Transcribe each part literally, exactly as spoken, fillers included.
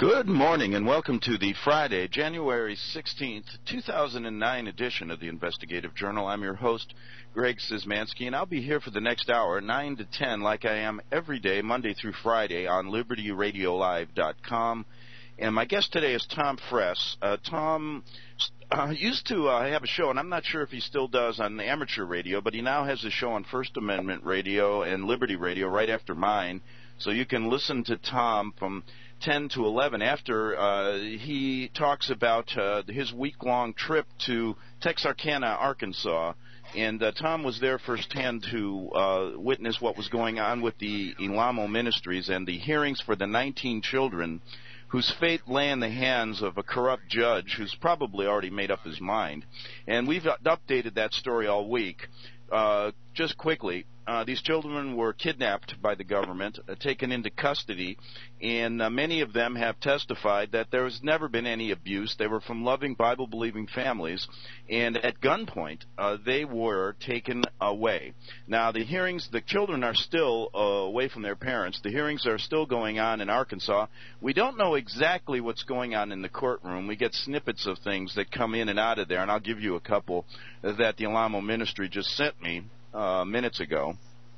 Good morning and welcome to the Friday, January sixteenth, two thousand nine edition of the Investigative Journal. I'm your host, Greg Szymanski, and I'll be here for the next hour, nine to ten, like I am every day, Monday through Friday, on Liberty Radio Live dot com. And my guest today is Tom Fress. Uh, Tom uh, used to uh, have a show, and I'm not sure if he still does, on amateur radio, but he now has a show on First Amendment Radio and Liberty Radio right after mine. So you can listen to Tom from ten to eleven after uh, he talks about uh, his week-long trip to Texarkana, Arkansas. And uh, Tom was there firsthand to uh, witness what was going on with the Elamo Ministries and the hearings for the nineteen children whose fate lay in the hands of a corrupt judge who's probably already made up his mind. And we've updated that story all week. Uh, just quickly, uh, these children were kidnapped by the government, uh, taken into custody, and uh, many of them have testified that there has never been any abuse. They were from loving, Bible-believing families, and at gunpoint, uh, they were taken away. Now, the hearings, the children are still uh, away from their parents. The hearings are still going on in Arkansas. We don't know exactly what's going on in the courtroom. We get snippets of things that come in and out of there, and I'll give you a couple that the Elamo Ministry just sent me uh, minutes ago,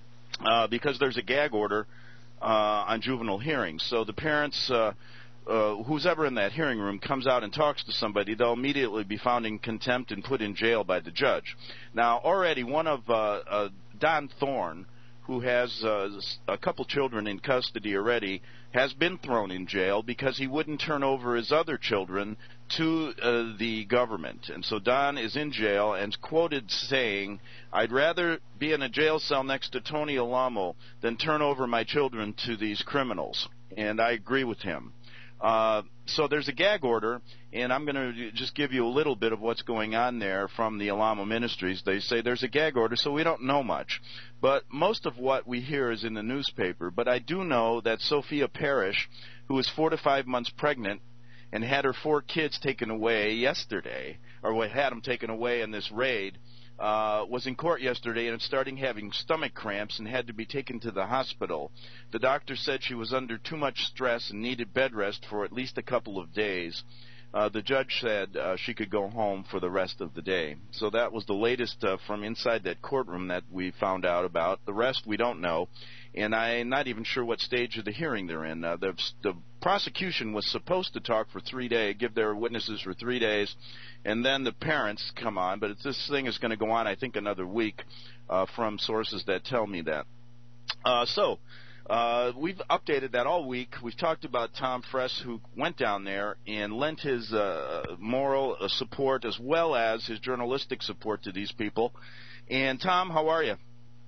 uh, because there's a gag order uh, on juvenile hearings. So the parents, uh, uh, who's ever in that hearing room, comes out and talks to somebody, they'll immediately be found in contempt and put in jail by the judge. Now, already one of uh, uh, Don Thorne, who has uh, a couple children in custody already, has been thrown in jail because he wouldn't turn over his other children to uh, the government. And so Don is in jail and quoted saying, "I'd rather be in a jail cell next to Tony Elamo than turn over my children to these criminals." And I agree with him. Uh, so there's a gag order, and I'm going to just give you a little bit of what's going on there from the Elamo Ministries. They say there's a gag order, so we don't know much. But most of what we hear is in the newspaper. But I do know that Sophia Parrish, who is four to five months pregnant and had her four kids taken away yesterday, or had them taken away in this raid, Uh, was in court yesterday and starting having stomach cramps and had to be taken to the hospital. The doctor said she was under too much stress and needed bed rest for at least a couple of days. Uh, the judge said uh, she could go home for the rest of the day. So that was the latest uh, from inside that courtroom that we found out about. The rest we don't know, and I'm not even sure what stage of the hearing they're in. Uh, the, the prosecution was supposed to talk for three days, give their witnesses for three days, and then the parents come on. But it's, this thing is going to go on, I think, another week uh, from sources that tell me that. Uh, so... Uh, we've updated that all week. We've talked about Tom Fress, who went down there and lent his uh, moral uh, support as well as his journalistic support to these people. And, Tom, how are you?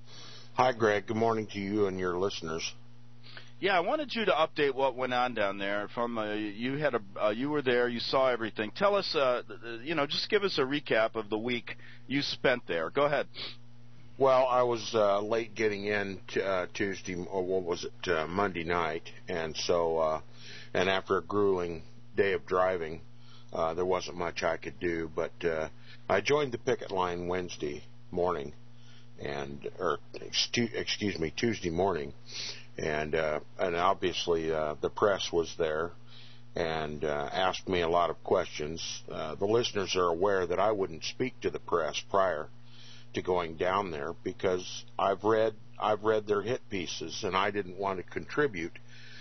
Hi, Greg. Good morning to you and your listeners. Yeah, I wanted you to update what went on down there. From uh, you had a uh, you were there, you saw everything. Tell us, uh, you know, just give us a recap of the week you spent there. Go ahead. Well, I was uh, late getting in t- uh, Tuesday, or what was it, uh, Monday night, and so, uh, and after a grueling day of driving, uh, there wasn't much I could do, but uh, I joined the picket line Wednesday morning, and, or, excuse me, Tuesday morning, and, uh, and obviously uh, the press was there, and uh, asked me a lot of questions. Uh, the listeners are aware that I wouldn't speak to the press prior to going down there because I've read I've read their hit pieces, and I didn't want to contribute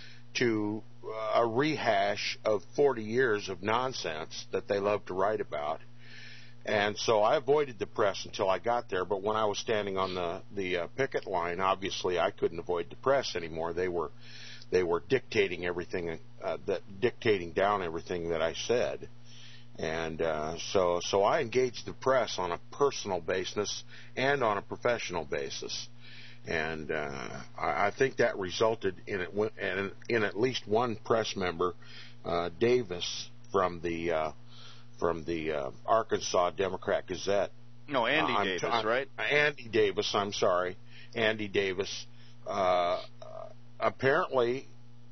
to a rehash of forty years of nonsense that they love to write about. And so I avoided the press until I got there, but when I was standing on the the uh, picket line, obviously I couldn't avoid the press anymore. They were they were dictating everything uh, that dictating down everything that I said. And uh, so so I engaged the press on a personal basis and on a professional basis. And uh, I, I think that resulted in, it, in, in at least one press member, uh, Davis, from the uh, from the uh, Arkansas Democrat Gazette. No, Andy uh, Davis, I'm, right? Andy Davis, I'm sorry. Andy Davis uh, apparently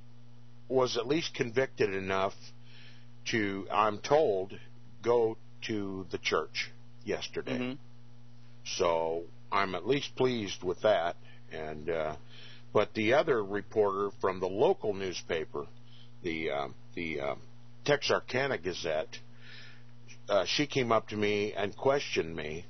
was at least convicted enough to, I'm told, go to the church yesterday. Mm-hmm. So I'm at least pleased with that. And uh, but the other reporter from the local newspaper the uh, the uh, Texarkana Gazette, uh, she came up to me and questioned me,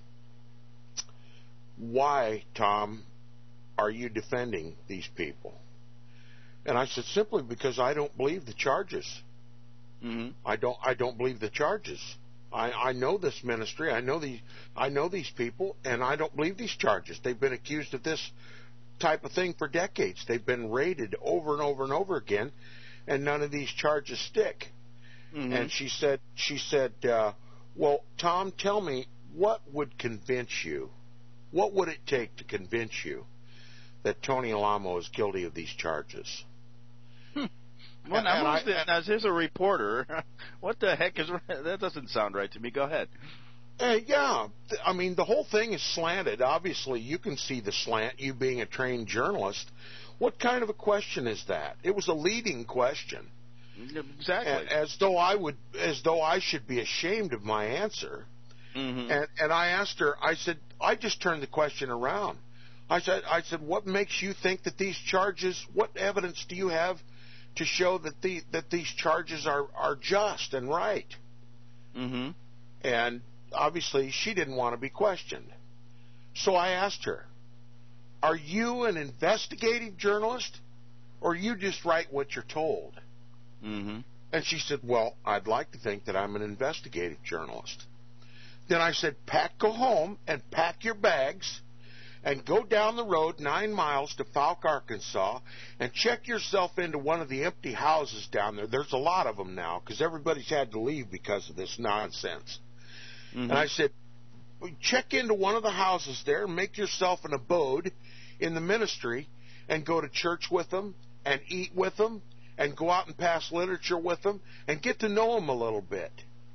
why, Tom, are you defending these people? And I said, simply because I don't believe the charges. Mm-hmm. I don't. I don't believe the charges. I, I know this ministry. I know these. I know these people, and I don't believe these charges. They've been accused of this type of thing for decades. They've been raided over and over and over again, and none of these charges stick. Mm-hmm. And she said, she said, uh, well, Tom, tell me, what would convince you? What would it take to convince you that Tony Alamo is guilty of these charges? Hmm. Well, and, now, and who's I, the, now, here's a reporter. What the heck is that? Doesn't sound right to me. Go ahead. Uh, yeah, I mean, the whole thing is slanted. Obviously, you can see the slant, you being a trained journalist. What kind of a question is that? It was a leading question. Exactly. As though I would, as though I should be ashamed of my answer. Mm-hmm. And, and I asked her, I said, I just turned the question around. I said, I said, what makes you think that these charges, what evidence do you have to show that the that these charges are, are just and right? Mm-hmm. And obviously she didn't want to be questioned. So I asked her, are you an investigative journalist, or you just write what you're told? Mm-hmm. And she said, well, I'd like to think that I'm an investigative journalist. Then I said, pack, go home and pack your bags and go down the road nine miles to Fouke, Arkansas, and check yourself into one of the empty houses down there. There's a lot of them now because everybody's had to leave because of this nonsense. Mm-hmm. And I said, check into one of the houses there and make yourself an abode in the ministry and go to church with them and eat with them and go out and pass literature with them and get to know them a little bit.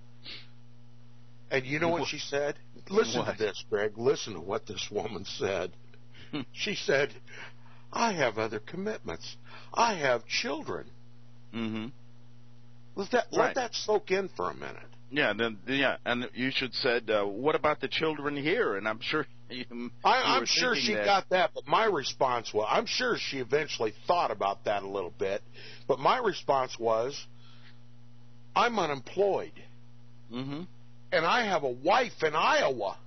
And you know what she said? Listen what? to this, Greg. Listen to what this woman said. She said, I have other commitments. I have children. Mm-hmm. Let that, right. let that soak in for a minute. Yeah, then, yeah, and you should said, uh, what about the children here? And I'm sure you, you I, I'm sure she that. got that, but my response was, I'm sure she eventually thought about that a little bit, but my response was, I'm unemployed. Mm-hmm. And I have a wife in Iowa.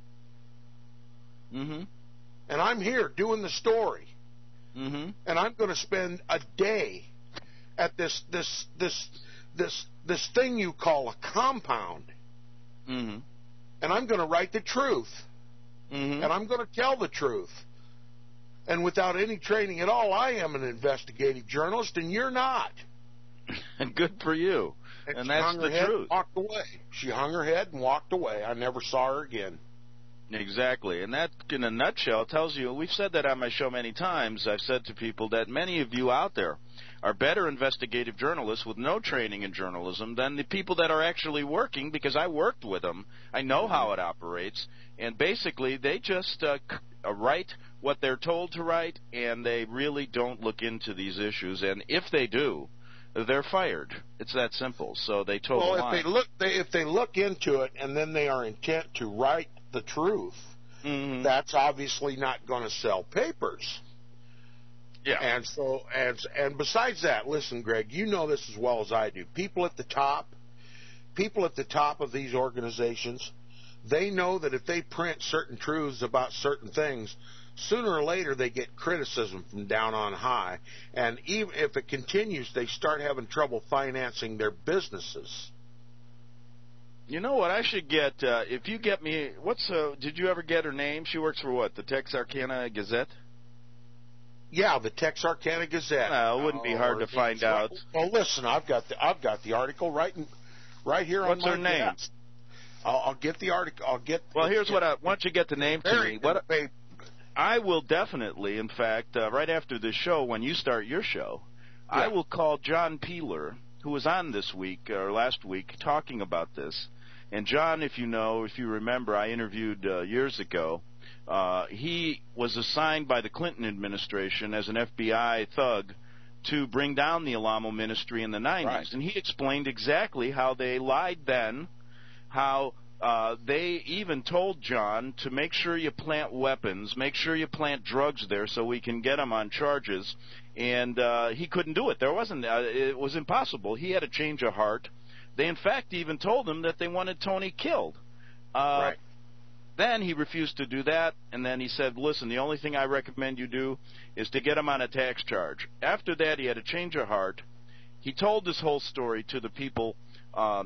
Mm-hmm. And I'm here doing the story. Mm-hmm. And I'm going to spend a day at this this this this this thing you call a compound. Mm-hmm. And I'm going to write the truth. Mm-hmm. And I'm going to tell the truth. And without any training at all, I am an investigative journalist, and you're not. And good for you. And, and she that's hung her the head truth. And walked away. She hung her head and walked away. I never saw her again. Exactly. And that, in a nutshell, tells you, we've said that on my show many times, I've said to people that many of you out there are better investigative journalists with no training in journalism than the people that are actually working, because I worked with them. I know how it operates. And basically, they just uh, write what they're told to write, and they really don't look into these issues. And if they do, they're fired. It's that simple. So they toe well, the if line. they look, they, if they look into it, and then they are intent to write the truth, mm-hmm. that's obviously not going to sell papers. Yeah. And so, and and besides that, listen, Greg, you know this as well as I do. People at the top, people at the top of these organizations, they know that if they print certain truths about certain things, sooner or later they get criticism from down on high. And even if it continues, they start having trouble financing their businesses. You know what? I should get, uh, if you get me, what's, uh, did you ever get her name? She works for what? The Texarkana Gazette? Yeah, the Texarkana Gazette. Well, it wouldn't be hard to find out. Well, listen, I've got the I've got the article right in, right here on What's my her name? desk. I'll, I'll get the article. I'll get. Well, here's get, what I once you get the name to me. What I, I will definitely, in fact, uh, right after this show, when you start your show, yeah. I will call John Peeler, who was on this week or last week talking about this. And John, if you know, if you remember, I interviewed uh, years ago. Uh, he was assigned by the Clinton administration as an F B I thug to bring down the Alamo ministry in the nineties. Right. And he explained exactly how they lied then, how Uh, they even told John to make sure you plant weapons, make sure you plant drugs there so we can get him on charges. And uh, he couldn't do it. There wasn't. Uh, it was impossible. He had a change of heart. They, in fact, even told him that they wanted Tony killed. Uh, right. Then he refused to do that, and then he said, listen, the only thing I recommend you do is to get him on a tax charge. After that, he had a change of heart. He told this whole story to the people uh,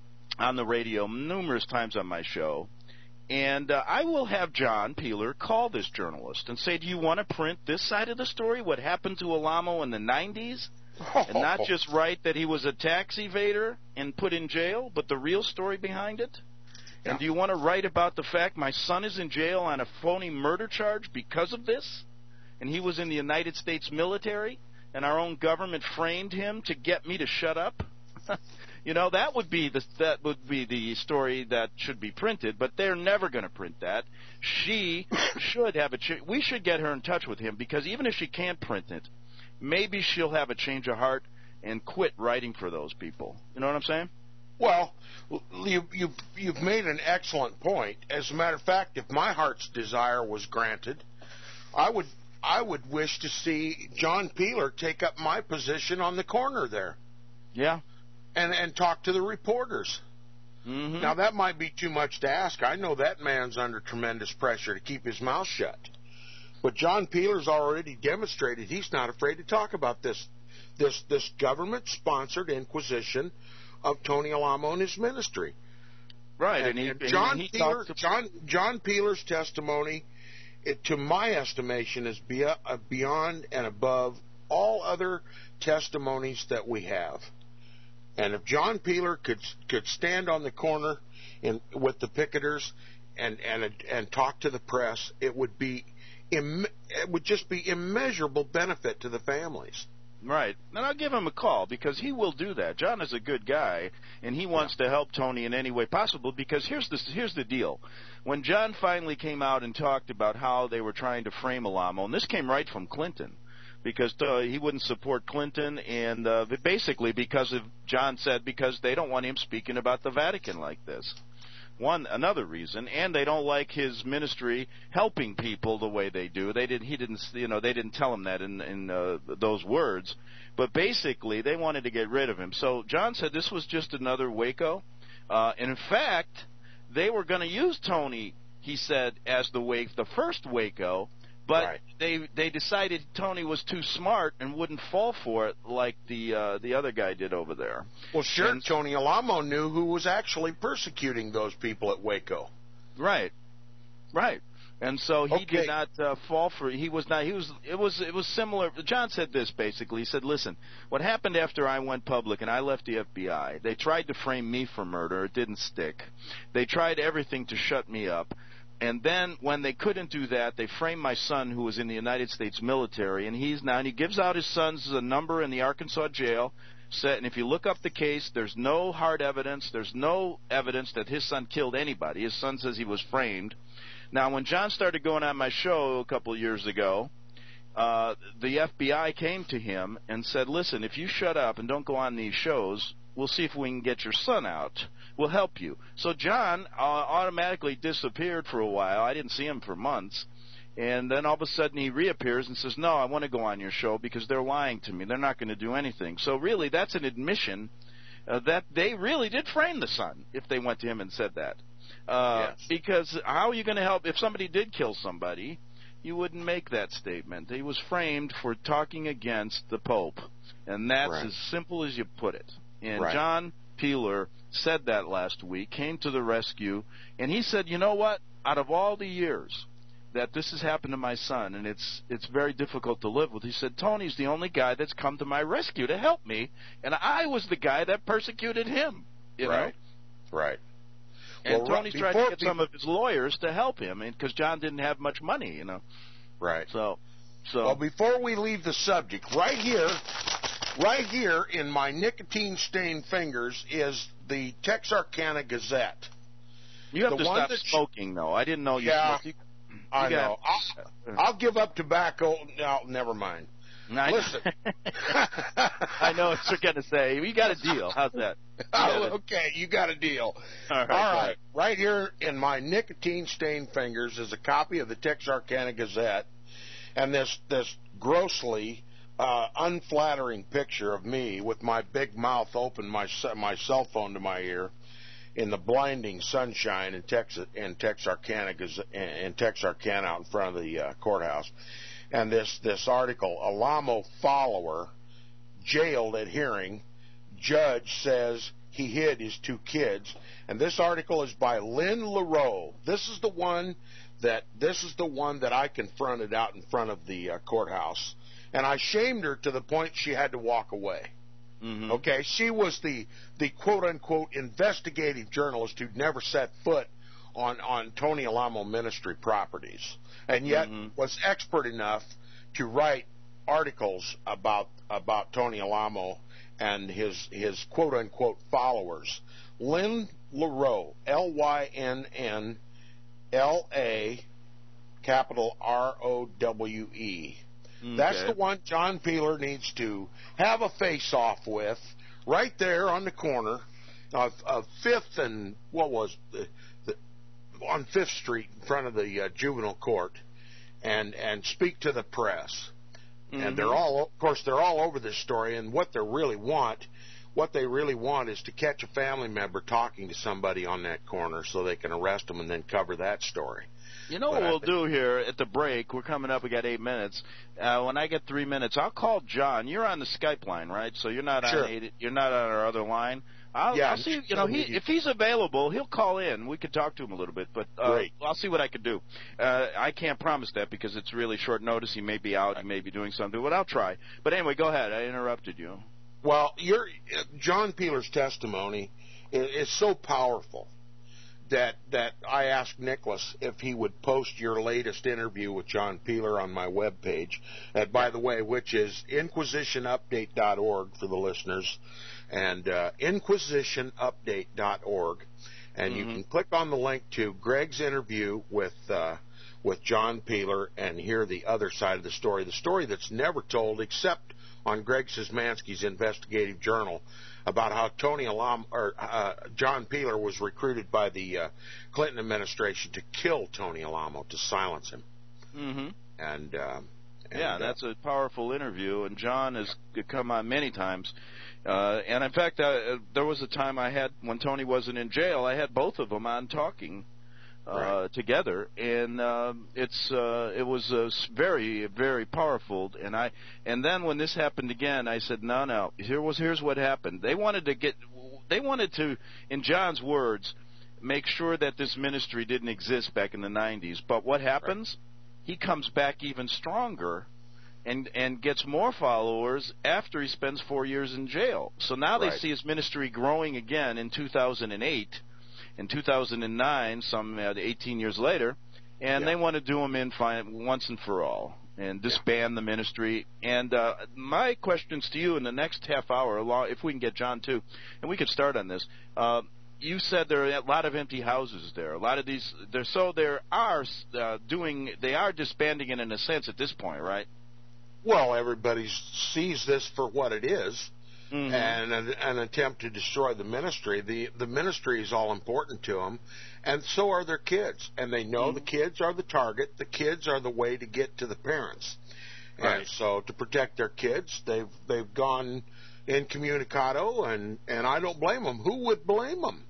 on the radio numerous times on my show. And uh, I will have John Peeler call this journalist and say, do you want to print this side of the story, what happened to Alamo in the nineties? And not just write that he was a tax evader and put in jail, but the real story behind it? And do you want to write about the fact my son is in jail on a phony murder charge because of this? And he was in the United States military, and our own government framed him to get me to shut up? You know, that would be the that would be the story that should be printed, but they're never going to print that. She should have a ch- we should get her in touch with him, because even if she can't print it, maybe she'll have a change of heart and quit writing for those people. You know what I'm saying? Well, you, you've, you've made an excellent point. As a matter of fact, if my heart's desire was granted, I would I would wish to see John Peeler take up my position on the corner there. Yeah. And and talk to the reporters. Mm-hmm. Now, that might be too much to ask. I know that man's under tremendous pressure to keep his mouth shut. But John Peeler's already demonstrated he's not afraid to talk about this this this government-sponsored inquisition of Tony Alamo and his ministry. Right, and, and, he, and and John he Peeler, to... John John Peeler's testimony, it, to my estimation, is be, uh, beyond and above all other testimonies that we have. And if John Peeler could could stand on the corner in, with the picketers and and and talk to the press, it would be im, it would just be immeasurable benefit to the families. Right. And I'll give him a call, because he will do that. John is a good guy, and he wants yeah. to help Tony in any way possible, because here's the, here's the deal. When John finally came out and talked about how they were trying to frame Alamo, and this came right from Clinton, because uh, he wouldn't support Clinton, and uh, basically because of, John said, because they don't want him speaking about the Vatican like this. One another reason, and they don't like his ministry helping people the way they do. They didn't. He didn't. You know, they didn't tell him that in in uh, those words. But basically, they wanted to get rid of him. So John said this was just another Waco. Uh, and in fact, they were going to use Tony, he said, as the Waco, the first Waco. But right. they they decided Tony was too smart and wouldn't fall for it like the uh, the other guy did over there. Well, sure, and, Tony Alamo knew who was actually persecuting those people at Waco. Right, right. And so he okay. did not uh, fall for it. He was not. He was. It was. It was similar. John said this basically. He said, "Listen, what happened after I went public and I left the F B I? They tried to frame me for murder. It didn't stick. They tried everything to shut me up." And then when they couldn't do that, they framed my son, who was in the United States military, and he's now, and he gives out his son's number in the Arkansas jail. And if you look up the case, there's no hard evidence. There's no evidence that his son killed anybody. His son says he was framed. Now, when John started going on my show a couple of years ago, uh, the F B I came to him and said, listen, if you shut up and don't go on these shows, we'll see if we can get your son out. We'll help you. So John uh, automatically disappeared for a while. I didn't see him for months. And then all of a sudden he reappears and says, no, I want to go on your show because they're lying to me. They're not going to do anything. So really that's an admission uh, that they really did frame the son if they went to him and said that. Uh, yes. Because how are you going to help? If somebody did kill somebody, you wouldn't make that statement. He was framed for talking against the Pope. And that's right. as simple as you put it. And right. John Peeler said that last week, came to the rescue, and he said, you know what? Out of all the years that this has happened to my son, and it's it's very difficult to live with, he said, Tony's the only guy that's come to my rescue to help me, and I was the guy that persecuted him. You right. know? Right. And well, Tony's before, tried to get before, some of his lawyers to help him, because John didn't have much money, you know. Right. So, so. Well, before we leave the subject, right here, right here in my nicotine-stained fingers is the Texarkana Gazette. You have the to one stop that smoking, though. I didn't know you yeah, smoked. You, I you know. I'll, I'll give up tobacco. No, never mind. I Listen. I know what you're going to say. We got a deal. How's that? Oh, okay, you got a deal. All right. All right. Right here in my nicotine-stained fingers is a copy of the Texarkana Gazette, and this this grossly uh, unflattering picture of me with my big mouth open, my my cell phone to my ear, in the blinding sunshine in Texas in Texarkana in Texarkana out in front of the uh, courthouse, and this this article: Alamo follower jailed at hearing, judge says he hid his two kids. And this article is by Lynn LaRoe. This is the one that this is the one that I confronted out in front of the uh, courthouse, and I shamed her to the point she had to walk away. Mm-hmm. Okay, she was the the quote unquote investigative journalist who'd never set foot on on Tony Alamo Ministry properties, and yet mm-hmm. was expert enough to write articles about about Tony Alamo and his his quote unquote followers. Lynn LaRoe, L Y N N L A, capital R O W E. Okay. That's the one John Peeler needs to have a face-off with, right there on the corner of, of Fifth and what was the, the, on Fifth Street in front of the uh, juvenile court, and and speak to the press. Mm-hmm. And they're all, of course, they're all over this story. And what they really want, what they really want, is to catch a family member talking to somebody on that corner, so they can arrest them and then cover that story. You know but what we'll do here at the break? We're coming up. We got eight minutes. Uh, when I get three minutes, I'll call John. You're on the Skype line, right? So you're not sure. on eight, you're not on our other line. I'll, yeah, I'll see. You know, he, if he's available, he'll call in. We could talk to him a little bit, but uh, Great. I'll see what I could do. Uh, I can't promise that because it's really short notice. He may be out. He may be doing something, but I'll try. But anyway, go ahead. I interrupted you. Well, your John Peeler's testimony is, is so powerful that that I asked Nicholas if he would post your latest interview with John Peeler on my webpage, and by the way, which is inquisition update dot org for the listeners, and uh, inquisition update dot org, and mm-hmm. you can click on the link to Greg's interview with uh, with John Peeler and hear the other side of the story, the story that's never told except on Greg Szymanski's investigative journal, about how Tony Alamo, or uh, John Peeler was recruited by the uh, Clinton administration to kill Tony Alamo, to silence him. Mm-hmm. And, uh, and yeah, uh, that's a powerful interview, and John has come on many times. Uh, and in fact, uh, there was a time I had when Tony wasn't in jail. I had both of them on talking uh, right. together, and uh, it's uh, it was uh, very very powerful. And I and then when this happened again, I said, no, no. Here was here's what happened. They wanted to get they wanted to, in John's words, make sure that this ministry didn't exist back in the nineties. But what happens? Right. He comes back even stronger. And and gets more followers after he spends four years in jail. So now right. they see his ministry growing again in two thousand eight, in two thousand nine, some uh, eighteen years later, and yeah. they want to do him in fine, once and for all and disband yeah. the ministry. And uh, my questions to you in the next half hour, if we can get John too, and we could start on this. Uh, you said there are a lot of empty houses there. A lot of these, there so there are uh, doing, they are disbanding it in a sense at this point, right? Well, everybody sees this for what it is, mm-hmm. and an, an attempt to destroy the ministry. The the ministry is all important to them, and so are their kids. And they know mm-hmm. the kids are the target. The kids are the way to get to the parents. Right. And so to protect their kids, they've they've gone incommunicado, and, and I don't blame them. Who would blame them?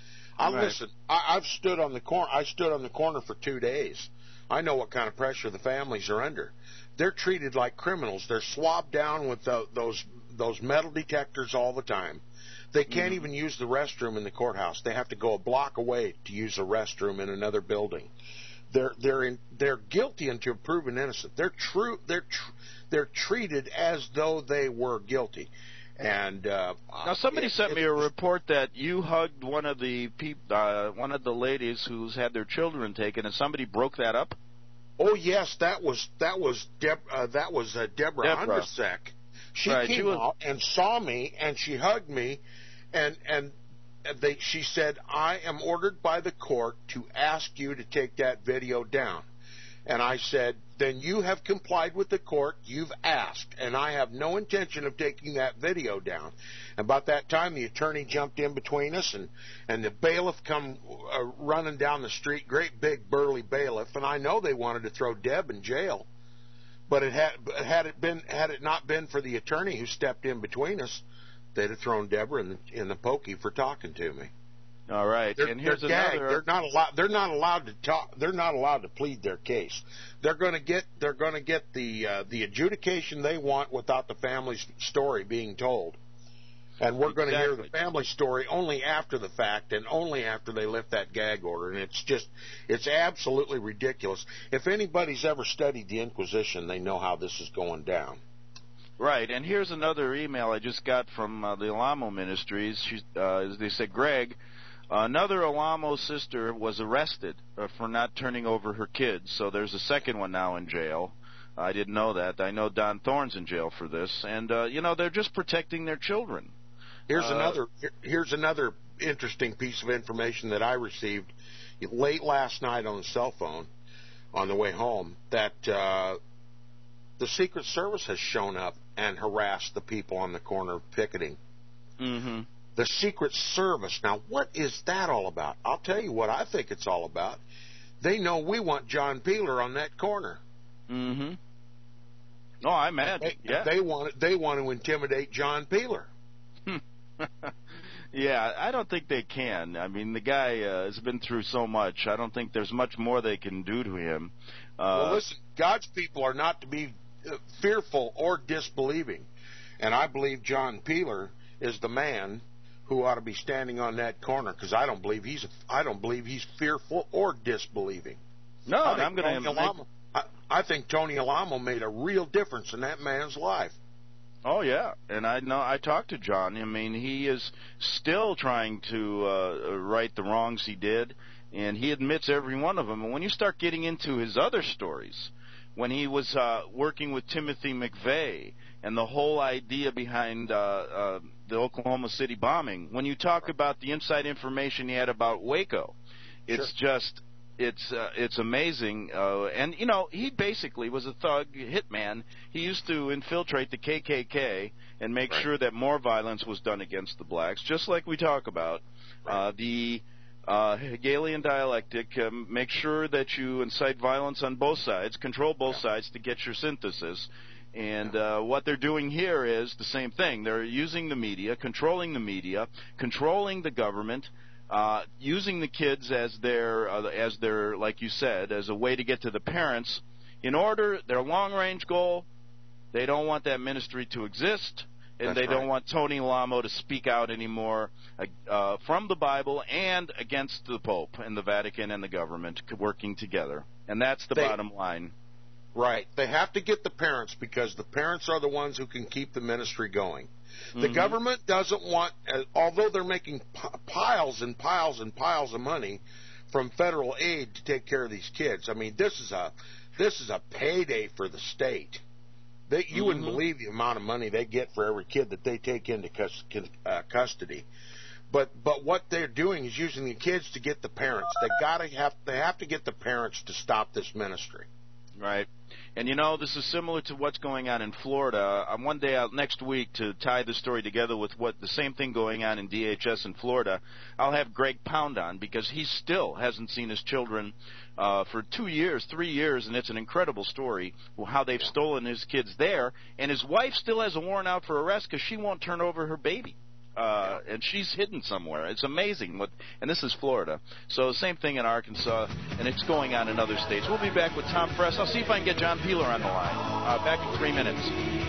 I right. listen. I, I've stood on the corner. I stood on the corner for two days. I know what kind of pressure the families are under. They're treated like criminals. They're swabbed down with the, those those metal detectors all the time. They can't mm-hmm. even use the restroom in the courthouse. They have to go a block away to use a restroom in another building. They're they're in, they're guilty until proven innocent. They're true. They're tr- they're treated as though they were guilty. And uh, now somebody it, sent it, me a report that you hugged one of the peop- uh, one of the ladies who's had their children taken, and somebody broke that up. Oh yes, that was that was Deb, uh, that was uh, Deborah, Deborah Undersek. She right, came she was... out and saw me, and she hugged me, and and they she said, "I am ordered by the court to ask you to take that video down." And I said, then you have complied with the court. You've asked, and I have no intention of taking that video down. About that time, the attorney jumped in between us, and, and the bailiff come uh, running down the street, great big burly bailiff, and I know they wanted to throw Deb in jail. But it had, had it been had it not been for the attorney who stepped in between us, they'd have thrown Deborah in the, in the pokey for talking to me. All right, they're, and here's they're gagged. another. They're not allowed. They're not allowed to talk. They're not allowed to plead their case. They're going to get. They're going to get the uh, the adjudication they want without the family's story being told. And we're exactly. going to hear the family story only after the fact and only after they lift that gag order. And it's just, it's absolutely ridiculous. If anybody's ever studied the Inquisition, they know how this is going down. Right, and here's another email I just got from uh, the Alamo Ministries. She, uh, they said, Greg, another Alamo sister was arrested uh, for not turning over her kids, so there's a second one now in jail. I didn't know that. I know Don Thorne's in jail for this, and, uh, you know, they're just protecting their children. Here's uh, another here's another interesting piece of information that I received late last night on the cell phone on the way home, that uh, the Secret Service has shown up and harassed the people on the corner picketing. Mm-hmm. The Secret Service. Now, what is that all about? I'll tell you what I think it's all about. They know we want John Peeler on that corner. Mm-hmm. No, I'm mad. They, yeah. They want they want to intimidate John Peeler. Yeah, I don't think they can. I mean, the guy uh, has been through so much. I don't think there's much more they can do to him. Uh, well, listen, God's people are not to be uh, fearful or disbelieving. And I believe John Peeler is the man who ought to be standing on that corner, because I don't believe he's I don't believe he's fearful or disbelieving. No, I I'm going to. Alamo, I, I think Tony Alamo made a real difference in that man's life. Oh yeah, and I know I talked to John. I mean, he is still trying to uh, right the wrongs he did, and he admits every one of them. And when you start getting into his other stories, when he was uh, working with Timothy McVeigh and the whole idea behind uh, uh, the Oklahoma City bombing, when you talk about the inside information he had about Waco, it's Sure. just. It's uh, it's amazing, uh, and you know he basically was a thug hitman. He used to infiltrate the K K K and make Right. sure that more violence was done against the blacks, just like we talk about. Right. Uh, the uh, Hegelian dialectic, um, make sure that you incite violence on both sides, control both Yeah. sides to get your synthesis. And uh, what they're doing here is the same thing. They're using the media, controlling the media, controlling the government. Uh, using the kids as their, uh, as their, like you said, as a way to get to the parents. In order, their long-range goal, they don't want that ministry to exist, and That's they don't right. want Tony Alamo to speak out anymore uh, from the Bible and against the Pope and the Vatican and the government working together. And that's the They- bottom line. Right. They have to get the parents, because the parents are the ones who can keep the ministry going. The Mhm. government doesn't want, uh, although they're making p- piles and piles and piles of money from federal aid to take care of these kids. I mean, this is a this is a payday for the state. They, you wouldn't Mhm. believe the amount of money they get for every kid that they take into cus- uh, custody. But but what they're doing is using the kids to get the parents. They gotta have they have to get the parents to stop this ministry. Right. And, you know, this is similar to what's going on in Florida. I'm one day out next week to tie the story together with what the same thing going on in D H S in Florida. I'll have Greg Pound on, because he still hasn't seen his children uh, for two years, three years, and it's an incredible story how they've stolen his kids there. And his wife still has a warrant out for arrest because she won't turn over her baby. Uh, and she's hidden somewhere. It's amazing. What, and this is Florida. So same thing in Arkansas, and it's going on in other states. We'll be back with Tom Press. I'll see if I can get John Peeler on the line. Uh, back in three minutes.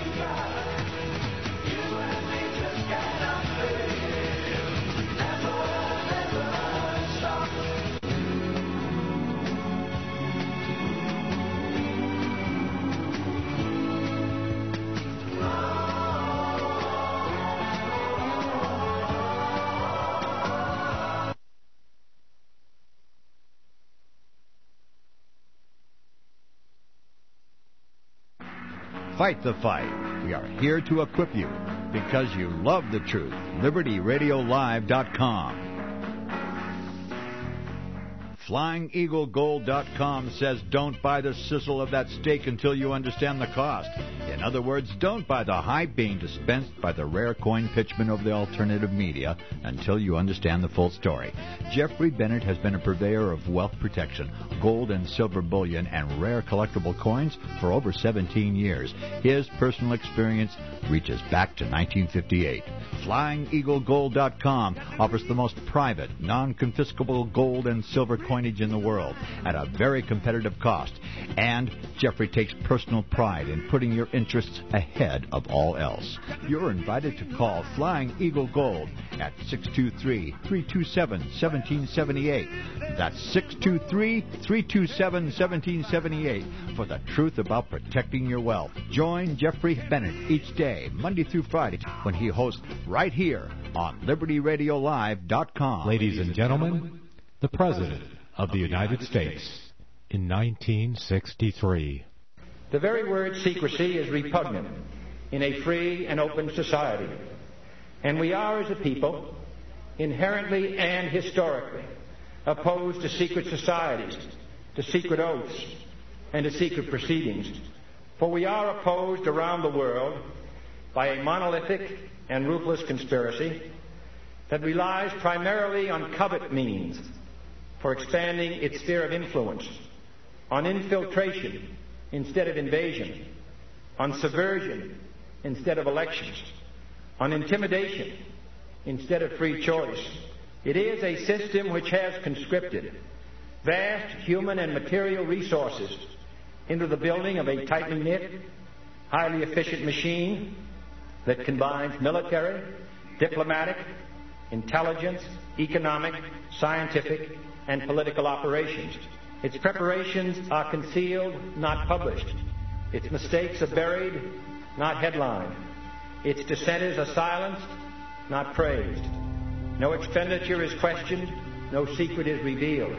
Fight the fight. We are here to equip you because you love the truth. Liberty Radio Live dot com. Flying Eagle Gold dot com says don't buy the sizzle of that steak until you understand the cost. In other words, don't buy the hype being dispensed by the rare coin pitchmen of the alternative media until you understand the full story. Jeffrey Bennett has been a purveyor of wealth protection, gold and silver bullion, and rare collectible coins for over seventeen years. His personal experience reaches back to nineteen fifty-eight. Flying Eagle Gold dot com offers the most private, non-confiscable gold and silver coinage in the world at a very competitive cost. And Jeffrey takes personal pride in putting your interests ahead of all else. You're invited to call Flying Eagle Gold at six two three, three two seven, one seven seven eight. That's six two three, three two seven, one seven seven eight for the truth about protecting your wealth. Join Jeffrey Bennett each day, Monday through Friday, when he hosts right here on Liberty Radio Live dot com. Ladies and gentlemen, the President of the United States in nineteen sixty-three. The very word secrecy is repugnant in a free and open society. And we are, as a people, inherently and historically opposed to secret societies, to secret oaths, and to secret proceedings. For we are opposed around the world by a monolithic and ruthless conspiracy that relies primarily on covert means for expanding its sphere of influence, on infiltration instead of invasion, on subversion instead of elections, on intimidation instead of free choice. It is a system which has conscripted vast human and material resources into the building of a tightly knit, highly efficient machine that combines military, diplomatic, intelligence, economic, scientific, and political operations. Its preparations are concealed, not published. Its mistakes are buried, not headlined. Its dissenters are silenced, not praised. No expenditure is questioned, no secret is revealed.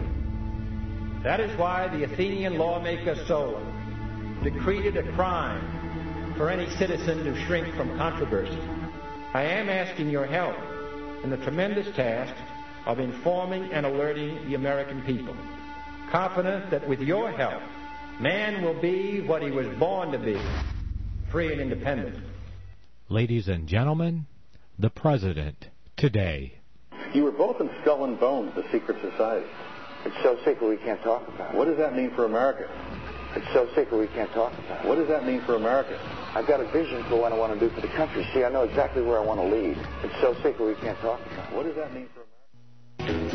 That is why the Athenian lawmaker Solon decreed it a crime for any citizen to shrink from controversy. I am asking your help in the tremendous task of informing and alerting the American people, confident that with your help, man will be what he was born to be, free and independent. Ladies and gentlemen, the President today. You were both in Skull and Bones, the secret society. It's so secret we can't talk about it. What does that mean for America? It's so secret we can't talk about it. What does that mean for America? I've got a vision for what I want to do for the country. See, I know exactly where I want to lead. It's so secret we can't talk about it. What does that mean for America?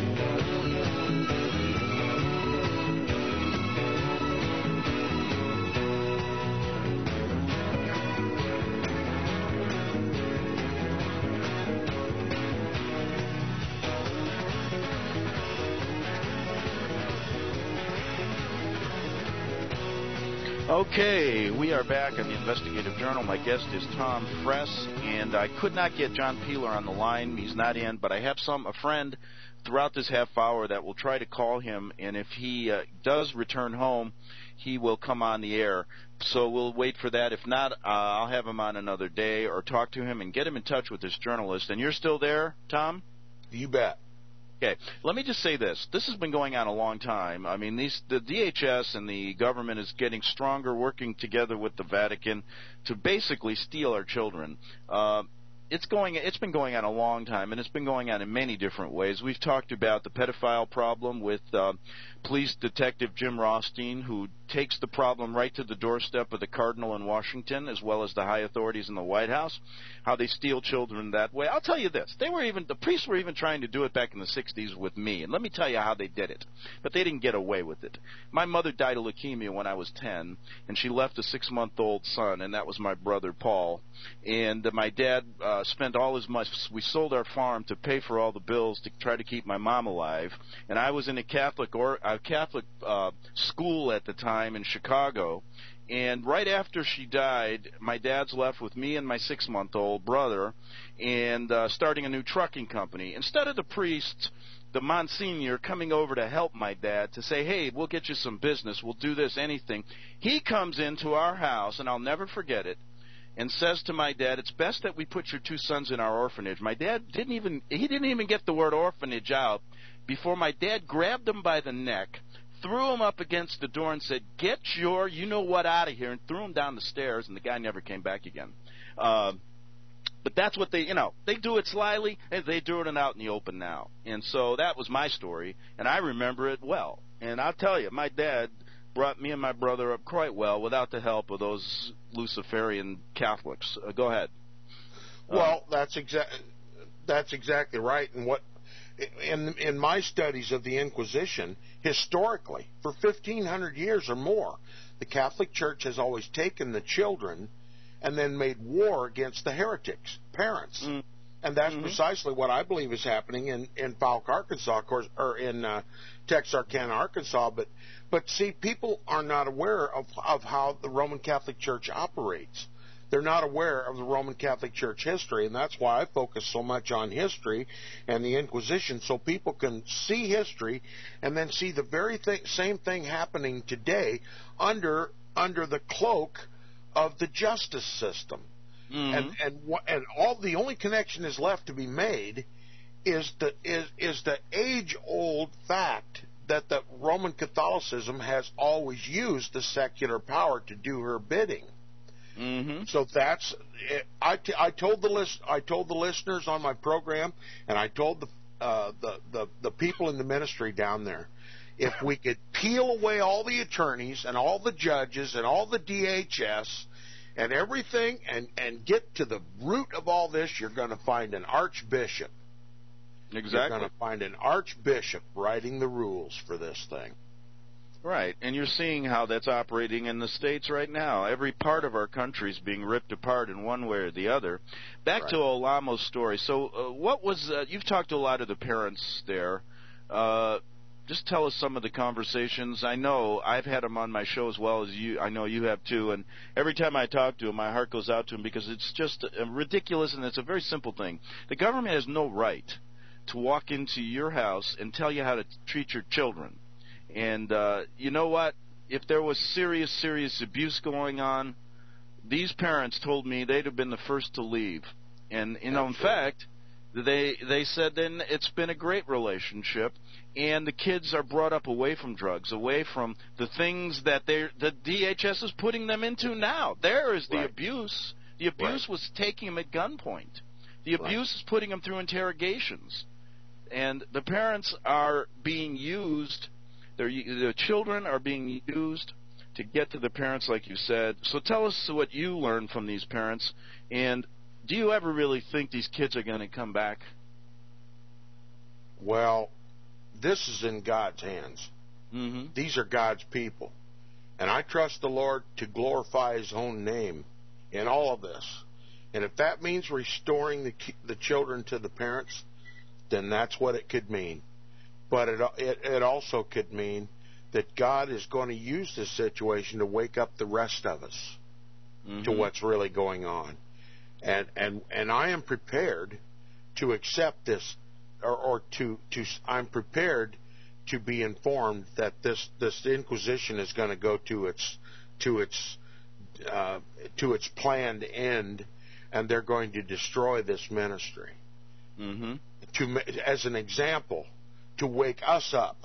Okay, we are back on the Investigative Journal. My guest is Tom Fress, and I could not get John Peeler on the line. He's not in, but I have some a friend throughout this half hour that will try to call him, and if he uh, does return home, he will come on the air. So we'll wait for that. If not, uh, I'll have him on another day or talk to him and get him in touch with this journalist. And you're still there, Tom? You bet. Okay, let me just say this. This has been going on a long time. I mean, these, the D H S and the government is getting stronger, working together with the Vatican to basically steal our children. Uh, it's going. It's been going on a long time, and it's been going on in many different ways. We've talked about the pedophile problem with uh, police detective Jim Rothstein, who takes the problem right to the doorstep of the Cardinal in Washington, as well as the high authorities in the White House, how they steal children that way. I'll tell you this. They were even the priests were even trying to do it back in the sixties with me, and let me tell you how they did it. But they didn't get away with it. My mother died of leukemia when I was ten, and she left a six-month-old son, and that was my brother Paul. And uh, my dad uh, spent all his money. We sold our farm to pay for all the bills to try to keep my mom alive. And I was in a Catholic or a Catholic uh, school at the time in Chicago. And right after she died, my dad's left with me and my six-month-old brother, and uh, starting a new trucking company. Instead of the priest, the Monsignor, coming over to help my dad to say, hey, we'll get you some business, we'll do this, anything, he comes into our house, and I'll never forget it, and says to my dad, it's best that we put your two sons in our orphanage. My dad didn't even, he didn't even get the word orphanage out. before my dad grabbed him by the neck, threw him up against the door and said, "Get your you-know-what out of here," and threw him down the stairs, and the guy never came back again. Uh, but that's what they, you know, they do it slyly, and they do it out in the open now. And so that was my story, and I remember it well. And I'll tell you, my dad brought me and my brother up quite well without the help of those Luciferian Catholics. Uh, go ahead. Well, uh, that's exactly that's exactly right. And what in in my studies of the Inquisition, historically, for fifteen hundred years or more, the Catholic Church has always taken the children and then made war against the heretics, parents. Mm. And that's mm-hmm. precisely what I believe is happening in, in Falk, Arkansas, of course, or in uh, Texarkana, Arkansas. But, but see, people are not aware of, of how the Roman Catholic Church operates. They're not aware of the Roman Catholic Church history, and that's why I focus so much on history and the Inquisition, so people can see history and then see the very thing, same thing happening today under under the cloak of the justice system. Mm-hmm. And and and all the only connection is left to be made is the is is the age-old fact that the Roman Catholicism has always used the secular power to do her bidding. Mm-hmm. So that's I, t- I told the list I told the listeners on my program, and I told the, uh, the the the people in the ministry down there, if we could peel away all the attorneys and all the judges and all the D H S and everything, and, and get to the root of all this, you're going to find an archbishop. Exactly. You're going to find an archbishop writing the rules for this thing. Right, and you're seeing how that's operating in the States right now. Every part of our country is being ripped apart in one way or the other. Back right. to Olamo's story. So uh, what was, uh, you've talked to a lot of the parents there. Uh, just tell us some of the conversations. I know I've had them on my show as well as you. I know you have too. And every time I talk to them, my heart goes out to them because it's just uh, ridiculous, and it's a very simple thing. The government has no right to walk into your house and tell you how to treat your children. And uh, you know what? If there was serious, serious abuse going on, these parents told me they'd have been the first to leave. And, you know, in fact, they they said then it's been a great relationship, and the kids are brought up away from drugs, away from the things that they the D H S is putting them into now. There is the right. abuse. The abuse right. was taking them at gunpoint. The abuse right. is putting them through interrogations. And the parents are being used, their, the children are being used to get to the parents, like you said. So tell us what you learned from these parents, and do you ever really think these kids are going to come back? Well, this is in God's hands. Mm-hmm. These are God's people. And I trust the Lord to glorify His own name in all of this. And if that means restoring the the children to the parents, then that's what it could mean. But it, it, it also could mean that God is going to use this situation to wake up the rest of us mm-hmm. to what's really going on. And and and I am prepared to accept this, or, or to to I'm prepared to be informed that this this Inquisition is going to go to its to its uh, to its planned end, and they're going to destroy this ministry. Mm-hmm. To as an example, to wake us up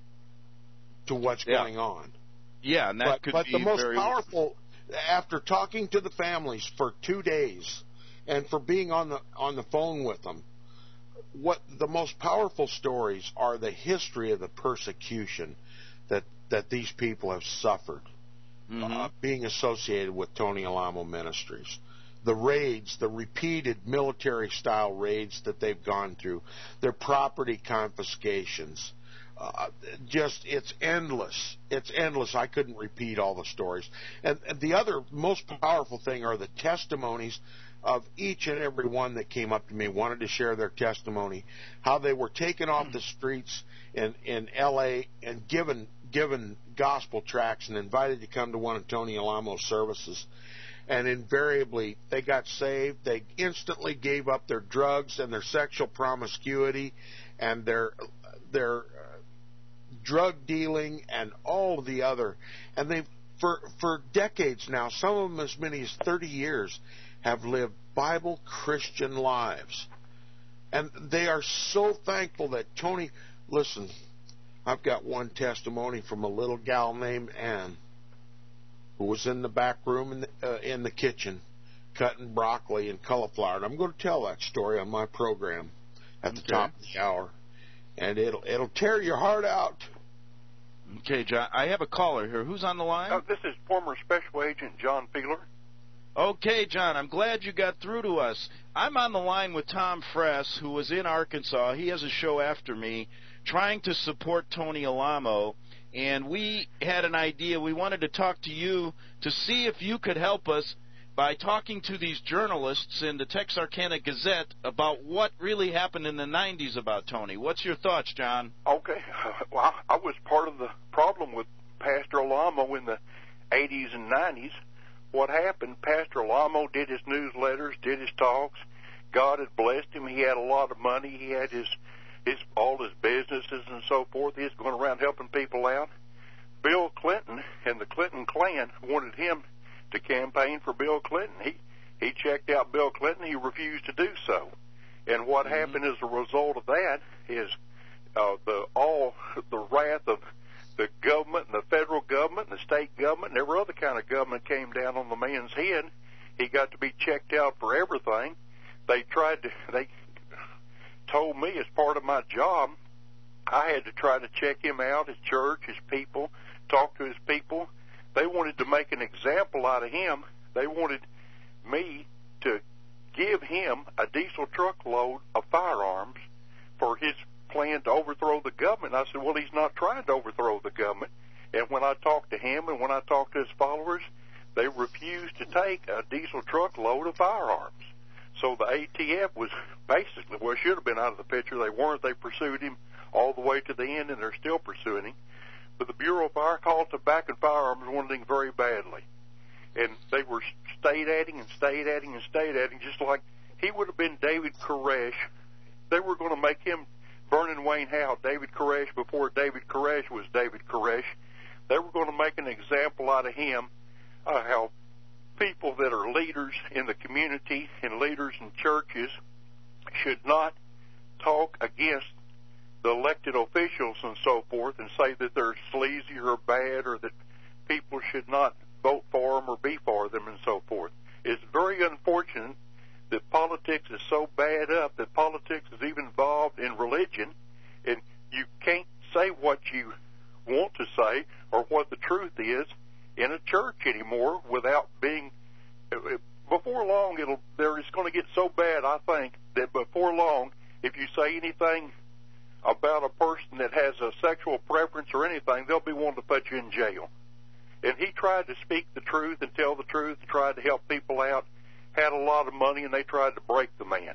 to what's yeah. going on. Yeah, and that but, could but be the most very powerful. After talking to the families for two days and for being on the on the phone with them, what the most powerful stories are the history of the persecution that that these people have suffered, mm-hmm. uh, being associated with Tony Alamo Ministries. The raids, the repeated military-style raids that they've gone through, their property confiscations. Uh, just, it's endless. It's endless. I couldn't repeat all the stories. And, and the other most powerful thing are the testimonies of each and every one that came up to me, wanted to share their testimony, how they were taken off the streets in, in L A and given given gospel tracts and invited to come to one of Tony Alamo's services. And invariably, they got saved. They instantly gave up their drugs and their sexual promiscuity and their their drug dealing and all of the other. And they, for for decades now, some of them as many as thirty years, have lived Bible Christian lives. And they are so thankful that Tony Listen, I've got one testimony from a little gal named Ann who was in the back room in the, uh, in the kitchen cutting broccoli and cauliflower. And I'm going to tell that story on my program at the okay. top of the hour, and it'll it'll tear your heart out. Okay, John, I have a caller here. Who's on the line? Uh, this is former Special Agent John Peeler. Okay, John, I'm glad you got through to us. I'm on the line with Tom Frass, who was in Arkansas. He has a show after me trying to support Tony Alamo, and we had an idea. We wanted to talk to you to see if you could help us by talking to these journalists in the Texarkana Gazette about what really happened in the nineties about Tony. What's your thoughts, John? Okay. Well, I was part of the problem with Pastor Alamo in the eighties and nineties. What happened, Pastor Alamo did his newsletters, did his talks. God had blessed him. He had a lot of money. He had his, his all his businesses and so forth. He was going around helping people out. Bill Clinton and the Clinton clan wanted him to campaign for Bill Clinton. He he checked out Bill Clinton. He refused to do so. And what mm-hmm. happened as a result of that is uh, the all the wrath of the government and the federal government and the state government and every other kind of government came down on the man's head. He got to be checked out for everything. They tried to, they told me as part of my job, I had to try to check him out, his church, his people, talk to his people. They wanted to make an example out of him. They wanted me to give him a diesel truckload of firearms for his plan to overthrow the government. And I said, well, he's not trying to overthrow the government. And when I talked to him and when I talked to his followers, they refused to take a diesel truckload of firearms. So the A T F was basically, well, should have been out of the picture. They weren't. They pursued him all the way to the end, and they're still pursuing him. But the Bureau of Fire Call, Tobacco, and Firearms wanted him very badly. And they were stayed at him and stayed at him and stayed at him, just like he would have been David Koresh. They were going to make him Vernon Wayne Howe, David Koresh, before David Koresh was David Koresh. They were going to make an example out of him, uh, how people that are leaders in the community and leaders in churches should not talk against the elected officials and so forth and say that they're sleazy or bad or that people should not vote for them or be for them and so forth. It's very unfortunate that politics is so bad up that politics is even involved in religion, and you can't say what you want to say or what the truth is in a church anymore without being. Before long, it'll there is going to get so bad, I think, that before long, if you say anything about a person that has a sexual preference or anything, they'll be wanting to put you in jail. And he tried to speak the truth and tell the truth, tried to help people out, had a lot of money, and they tried to break the man.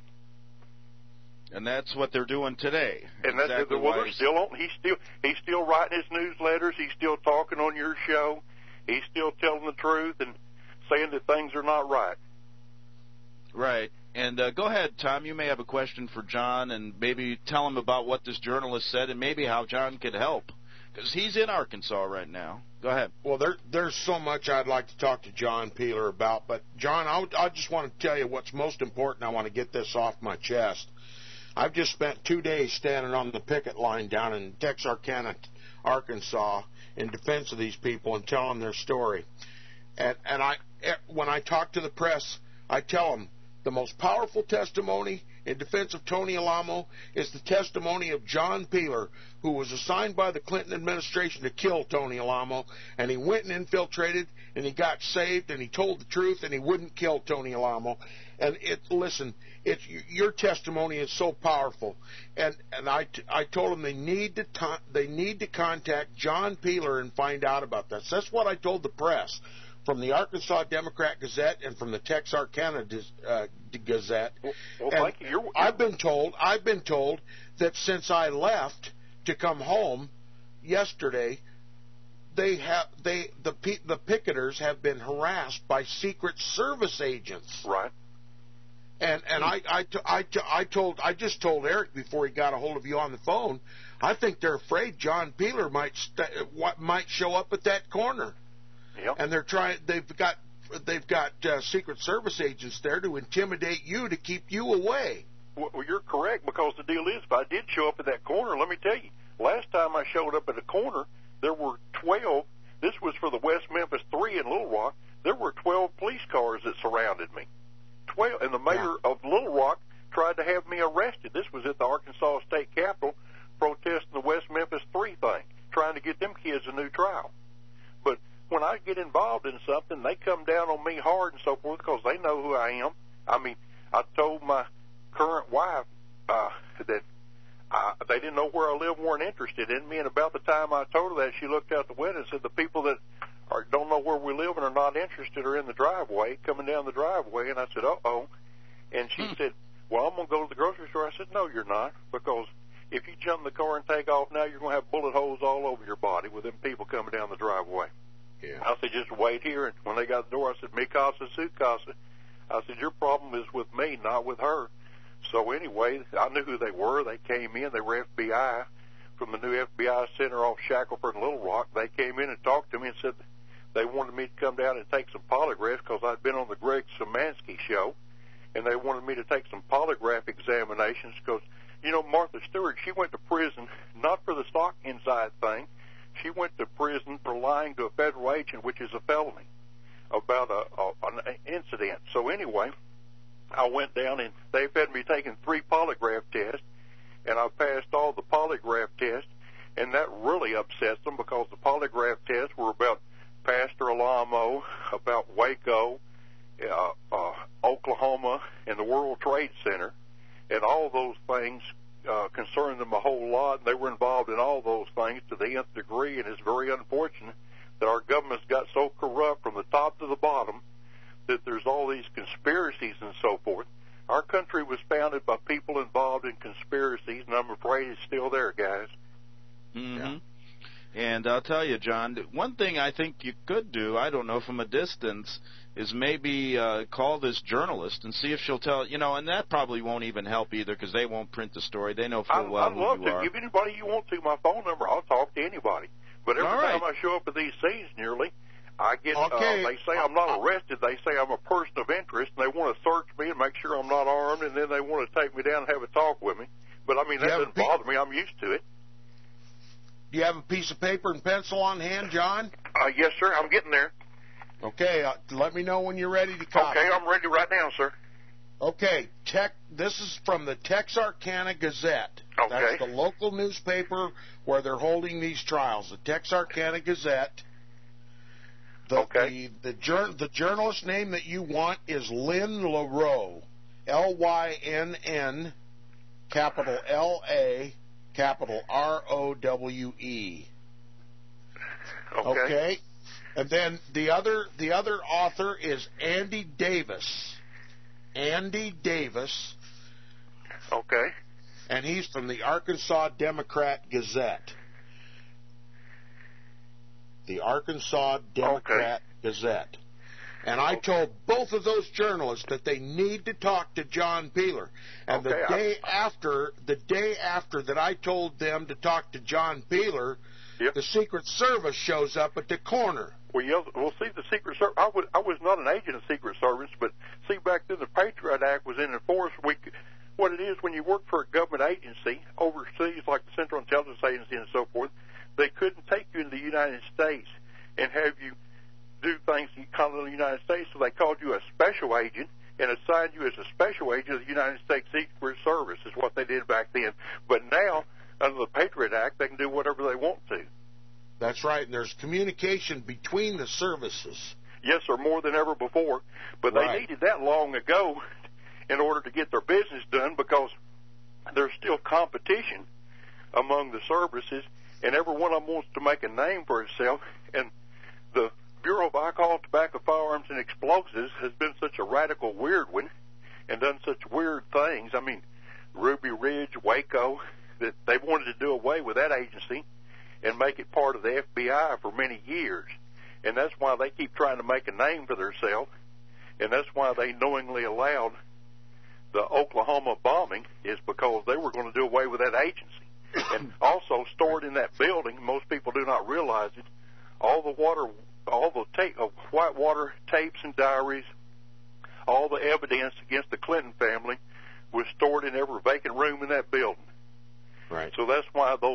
And that's what they're doing today. And that's exactly well, they're still on. He's still he's still writing his newsletters. He's still talking on your show. He's still telling the truth and saying that things are not right. Right. And uh, go ahead, Tom. You may have a question for John, and maybe tell him about what this journalist said and maybe how John could help, because he's in Arkansas right now. Go ahead. Well, there, there's so much I'd like to talk to John Peeler about, but, John, I, I just want to tell you what's most important. I want to get this off my chest. I've just spent two days standing on the picket line down in Texarkana, Arkansas, in defense of these people and telling their story. And, and I, when I talk to the press, I tell them the most powerful testimony in defense of Tony Alamo is the testimony of John Peeler, who was assigned by the Clinton administration to kill Tony Alamo, and he went and infiltrated, and he got saved, and he told the truth, and he wouldn't kill Tony Alamo. And it, listen, it's, your testimony is so powerful. And and I, I told them they need to ta- they need to contact John Peeler and find out about this. That's what I told the press. From the Arkansas Democrat Gazette and from the Texarkana uh, Gazette. Well, well and thank you. You're, you're... I've been told, I've been told that since I left to come home yesterday, they have they the the picketers have been harassed by Secret Service agents. Right. And and I I, I, I told I just told Eric before he got a hold of you on the phone. I think they're afraid John Peeler might st- might show up at that corner. Yep. And they're trying. They've got they've got uh, Secret Service agents there to intimidate you to keep you away. Well, you're correct, because the deal is, if I did show up at that corner, let me tell you, Last time I showed up at the corner, there were twelve. This was for the West Memphis three in Little Rock. There were twelve police cars that surrounded me. twelve, and the mayor yeah. of Little Rock tried to have me arrested. This was at the Arkansas State Capitol, protesting the West Memphis three thing, trying to get them kids a new trial. But when I get involved in something, they come down on me hard and so forth because they know who I am. I mean, I told my current wife uh, that I, they didn't know where I live, weren't interested in me, and about the time I told her that, she looked out the window and said, the people that are, don't know where we live and are not interested are in the driveway, coming down the driveway. And I said, uh-oh. And she hmm. said, well, I'm going to go to the grocery store. I said, no, you're not, because if you jump in the car and take off now, you're going to have bullet holes all over your body with them people coming down the driveway. Yeah. I said, just wait here. And when they got the door, I said, mi casa, su casa. I said, your problem is with me, not with her. So anyway, I knew who they were. They came in. They were F B I from the new F B I center off Shackleford and Little Rock. They came in and talked to me and said they wanted me to come down and take some polygraphs because I'd been on the Greg Szymanski show, and they wanted me to take some polygraph examinations because, you know, Martha Stewart, she went to prison not for the stock inside thing. She went to prison for lying to a federal agent, which is a felony, about a, a, an incident. So anyway, I went down, and they've had me taking three polygraph tests, and I passed all the polygraph tests, and that really upsets them because the polygraph tests were about Pastor Alamo, about Waco, uh, uh, Oklahoma, and the World Trade Center, and all those things uh, concerned them a whole lot, and they were involved in all those things to the nth degree, and it's very unfortunate that our government's got so corrupt from the top to the bottom that there's all these conspiracies and so forth. Our country was founded by people involved in conspiracies, and I'm afraid it's still there, guys. Mm-hmm. Yeah. And I'll tell you, John, one thing I think you could do, I don't know, from a distance, is maybe uh, call this journalist and see if she'll tell, you know, and that probably won't even help either because they won't print the story. They know full well who you are. I'd love to. Give anybody you want to my phone number. I'll talk to anybody. But every right. time I show up at these scenes nearly, I get, okay. uh, they say I'm not arrested. They say I'm a person of interest, and they want to search me and make sure I'm not armed, and then they want to take me down and have a talk with me. But, I mean, that doesn't bother me. I'm used to it. Do you have a piece of paper and pencil on hand, John? Uh, yes, sir. I'm getting there. Okay. Uh, let me know when you're ready to copy. Okay, I'm ready right now, sir. Okay. Tech, this is from the Texarkana Gazette. Okay. That's the local newspaper where they're holding these trials. The Texarkana Gazette. The, okay. The, the, jour- the journalist name that you want is Lynn LaRoe. L Y N N, capital L A, capital R O W E. Okay. Okay. And then the other the other author is Andy Davis. Andy Davis. Okay. And he's from the Arkansas Democrat Gazette. The Arkansas Democrat okay. Gazette. And I told both of those journalists that they need to talk to John Peeler. And okay, the day I... after, the day after that I told them to talk to John Peeler, yep. the Secret Service shows up at the corner. Well, yeah, well, see, the Secret Service, I was, I was not an agent of Secret Service, but see, back then the Patriot Act was in force. We, what it is, when you work for a government agency overseas, like the Central Intelligence Agency and so forth, they couldn't take you into the United States and have you do things in the continental United States, so they called you a special agent and assigned you as a special agent of the United States Secret Service is what they did back then. But now, under the Patriot Act, they can do whatever they want to. That's right, and there's communication between the services. Yes, sir, more than ever before. But right. they needed that long ago in order to get their business done because there's still competition among the services, and every one of them wants to make a name for itself. And the Bureau of Alcohol, Tobacco, Firearms, and Explosives has been such a radical weird one and done such weird things. I mean, Ruby Ridge, Waco, that they wanted to do away with that agency and make it part of the F B I for many years. And that's why they keep trying to make a name for themselves, and that's why they knowingly allowed the Oklahoma bombing, is because they were going to do away with that agency. And also stored in that building, most people do not realize it, all the water, all the tape, uh, Whitewater tapes and diaries, all the evidence against the Clinton family was stored in every vacant room in that building. Right. So that's why those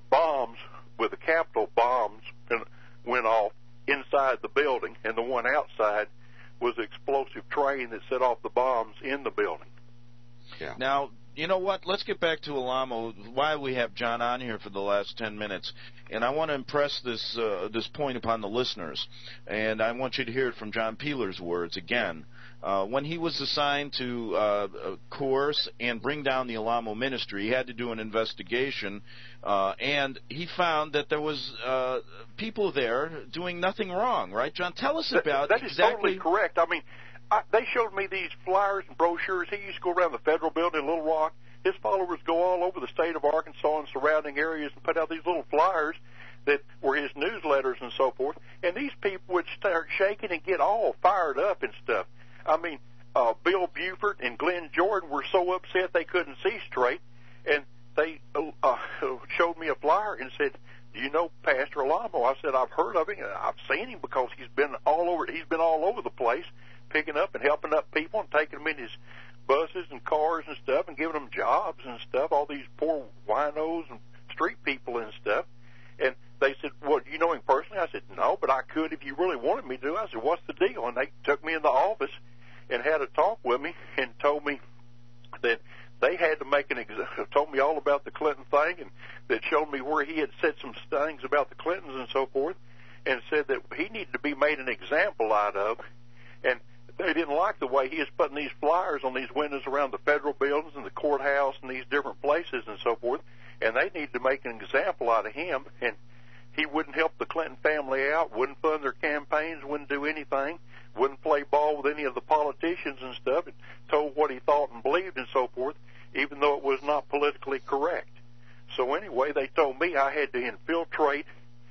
bombs with the Capitol bombs went off inside the building, and the one outside was the explosive train that set off the bombs in the building. Yeah. Now, you know what? Let's get back to Alamo. Why we have John on here for the last ten minutes, and I want to impress this uh, this point upon the listeners, and I want you to hear it from John Peeler's words again. Uh, when he was assigned to uh, coerce and bring down the Alamo ministry, he had to do an investigation, uh, and he found that there was uh, people there doing nothing wrong, right, John? Tell us about that, that exactly. That is totally correct. I mean, I, they showed me these flyers and brochures. He used to go around the Federal Building in Little Rock. His followers go all over the state of Arkansas and surrounding areas and put out these little flyers that were his newsletters and so forth. And these people would start shaking and get all fired up and stuff. I mean, uh, Bill Buford and Glenn Jordan were so upset they couldn't see straight, and they uh, showed me a flyer and said, "Do you know Pastor Alamo?" I said, "I've heard of him. I've seen him because he's been all over. He's been all over the place, picking up and helping up people and taking them in his buses and cars and stuff and giving them jobs and stuff. All these poor winos and street people and stuff." And they said, "Well, do you know him personally?" I said, "No, but I could if you really wanted me to." I said, "What's the deal?" And they took me in the office and had a talk with me and told me that they had to make an ex- told me all about the Clinton thing, and that showed me where he had said some things about the Clintons and so forth, and said that he needed to be made an example out of. And they didn't like the way he was putting these flyers on these windows around the federal buildings and the courthouse and these different places and so forth, and they needed to make an example out of him. And he wouldn't help the Clinton family out, wouldn't fund their campaigns, wouldn't do anything, wouldn't play ball with any of the politicians and stuff, and told what he thought and believed and so forth, even though it was not politically correct. So anyway, they told me I had to infiltrate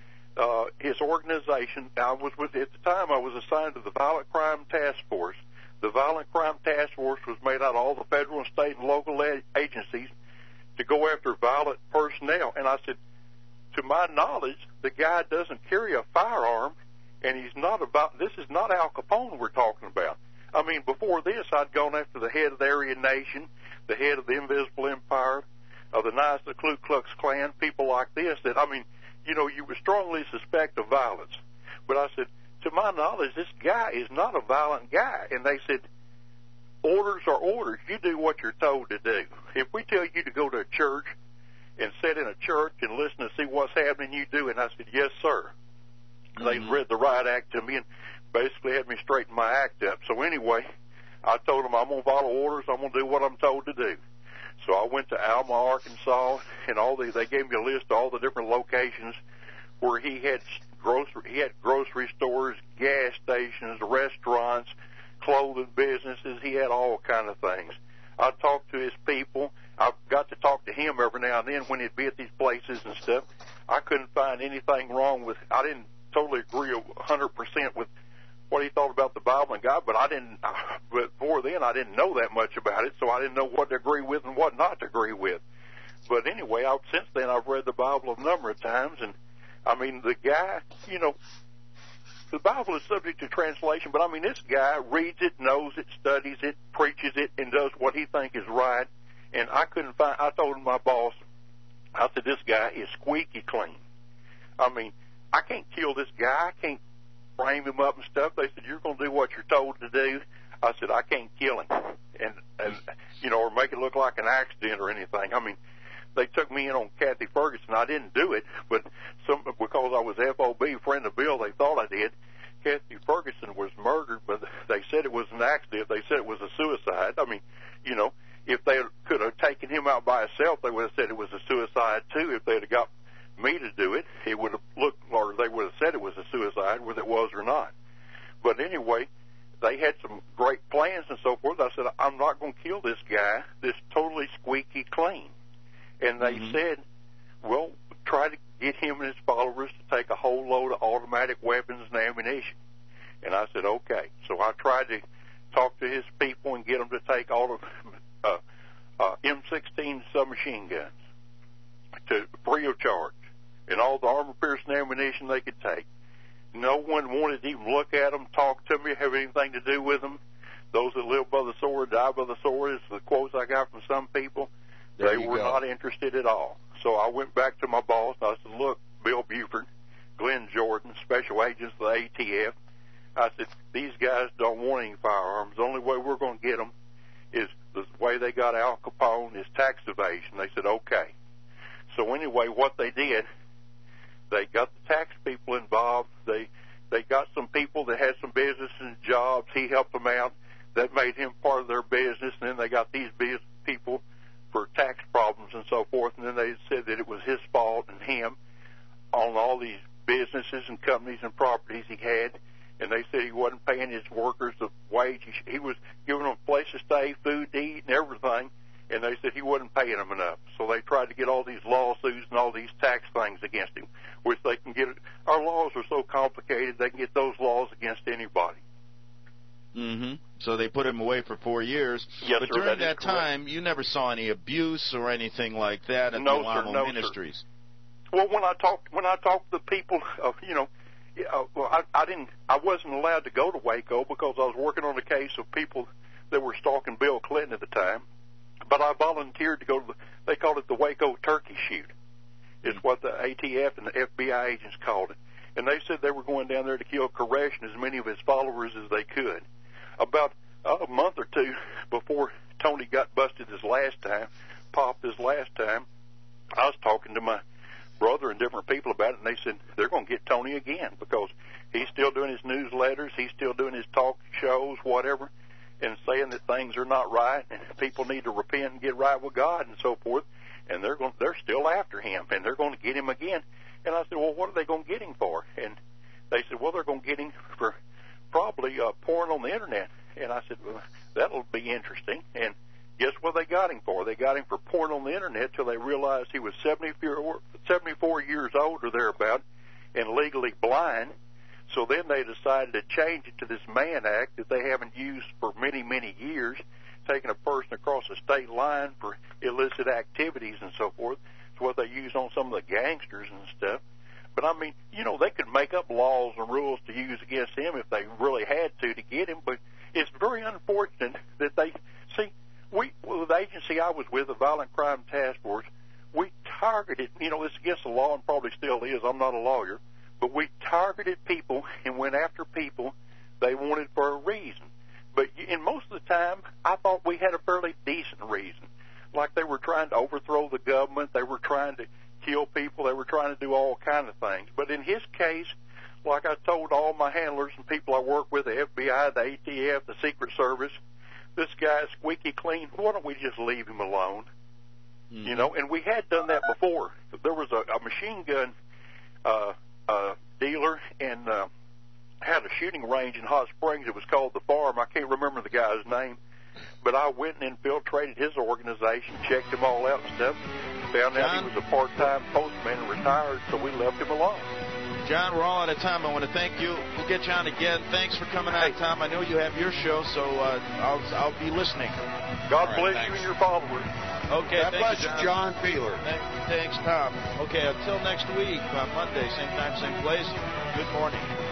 uh, his organization. I was with, at the time I was assigned to the Violent Crime Task Force. The Violent Crime Task Force was made out of all the federal and state and local agencies to go after violent personnel. And I said, to my knowledge, the guy doesn't carry a firearm, and he's not about, this is not Al Capone we're talking about. I mean, before this, I'd gone after the head of the Aryan Nation, the head of the Invisible Empire, of the Knights of the Ku Klux Klan, people like this that, I mean, you know, you would strongly suspect of violence. But I said, to my knowledge, this guy is not a violent guy. And they said, orders are orders. You do what you're told to do. If we tell you to go to a church and sit in a church and listen to see what's happening, you do it. And I said, yes, sir. Mm-hmm. They read the riot act to me and basically had me straighten my act up. So anyway, I told them I'm going to follow orders. I'm going to do what I'm told to do. So I went to Alma, Arkansas, and all these. They gave me a list of all the different locations where he had grocery. He had grocery stores, gas stations, restaurants, clothing businesses. He had all kind of things. I talked to his people. I got to talk to him every now and then when he'd be at these places and stuff. I couldn't find anything wrong with. I didn't totally agree one hundred percent with what he thought about the Bible and God, but I didn't. But before then, I didn't know that much about it, so I didn't know what to agree with and what not to agree with. But anyway, I, since then, I've read the Bible a number of times, and I mean, the guy, you know, the Bible is subject to translation, but I mean, this guy reads it, knows it, studies it, preaches it, and does what he thinks is right. And I couldn't find. I told my boss, I said, this guy is squeaky clean. I mean, I can't kill this guy. I can't frame him up and stuff. They said, you're going to do what you're told to do. I said, I can't kill him, and and you know, or make it look like an accident or anything. I mean, they took me in on Kathy Ferguson. I didn't do it, but some because I was F O B, friend of Bill, they thought I did. Kathy Ferguson was murdered, but they said it was an accident. They said it was a suicide. I mean, you know, if they could have taken him out by himself, they would have said it was a suicide too. If they'd have got me to do it, it would have looked, or they would have said it was a suicide, whether it was or not. But anyway, they had some great plans and so forth. I said, I'm not going to kill this guy, this totally squeaky clean. And they mm-hmm. said, well, try to get him and his followers to take a whole load of automatic weapons and ammunition. And I said, okay. So I tried to talk to his people and get them to take all of uh, uh, M sixteen submachine guns to free of charge, and all the armor-piercing ammunition they could take. No one wanted to even look at them, talk to me, have anything to do with them. Those that live by the sword die by the sword is the quotes I got from some people. There they you were go. not interested at all. so I went back to my boss, and I said, look, Bill Buford, Glenn Jordan, special agents of the A T F, I said, these guys don't want any firearms. The only way we're going to get them is the way they got Al Capone is tax evasion. They said, okay. So anyway, what they did, they got the tax people involved. They they got some people that had some businesses and jobs. He helped them out. That made him part of their business. And then they got these business people for tax problems and so forth. And then they said that it was his fault and him on all these businesses and companies and properties he had. And they said he wasn't paying his workers the wage. He, he was giving them a place to stay, food to eat, and everything. And they said he wasn't paying them enough. So they tried to get all these lawsuits and all these tax things against him, which they can get. Our laws are so complicated, they can get those laws against anybody. Mm-hmm. So they put him away for four years. Yes, but sir, during that that time, you never saw any abuse or anything like that at no, the Alamo sir, no, Ministries. Sir. Well, when I talked, when I talked to people, uh, you know, uh, well, I, I didn't, I wasn't allowed to go to Waco because I was working on a case of people that were stalking Bill Clinton at the time. But I volunteered to go to the, they called it the Waco Turkey Shoot. It's what the A T F and the F B I agents called it. And they said they were going down there to kill Koresh and as many of his followers as they could. About uh, a month or two before Tony got busted his last time, popped his last time, I was talking to my brother and different people about it, and they said they're going to get Tony again because he's still doing his newsletters, he's still doing his talk shows, whatever, and saying that things are not right and people need to repent and get right with God and so forth. And they're going, they're still after him, and they're going to get him again. And I said, well, what are they going to get him for? And they said, well, they're going to get him for probably uh, porn on the internet. And I said, well, that'll be interesting. And guess what they got him for? They got him for porn on the internet till they realized he was seventy-four years old or thereabout and legally blind. So then they decided to change it to this Mann Act that they haven't used for many, many years, taking a person across a state line for illicit activities and so forth. It's what they use on some of the gangsters and stuff. But, I mean, you know, they could make up laws and rules to use against him if they really had to to get him. But it's very unfortunate that they, see, we, well, the agency I was with, the Violent Crime Task Force, we targeted, you know, it's against the law and probably still is. I'm not a lawyer. But we targeted people and went after people they wanted for a reason. But in most of the time, I thought we had a fairly decent reason. Like they were trying to overthrow the government, they were trying to kill people, they were trying to do all kinds of things. But in his case, like I told all my handlers and people I work with, the F B I, the A T F, the Secret Service, this guy's squeaky clean, why don't we just leave him alone? Mm-hmm. You know, and we had done that before. There was a, a machine gun uh, uh, dealer and uh, had a shooting range in Hot Springs. It was called The Farm. I can't remember the guy's name, but I went and infiltrated his organization, checked him all out and stuff, found John? out he was a part-time postman and retired, so we left him alone. John, we're all out of time. I want to thank you. We'll get you on again. Thanks for coming out, Tom. I know you have your show, so uh, I'll I'll be listening. God right, bless thanks. you and your followers. Okay, God thank bless you, John. John. John Peeler. Thanks, Tom. Okay, until next week on Monday, same time, same place. Good morning.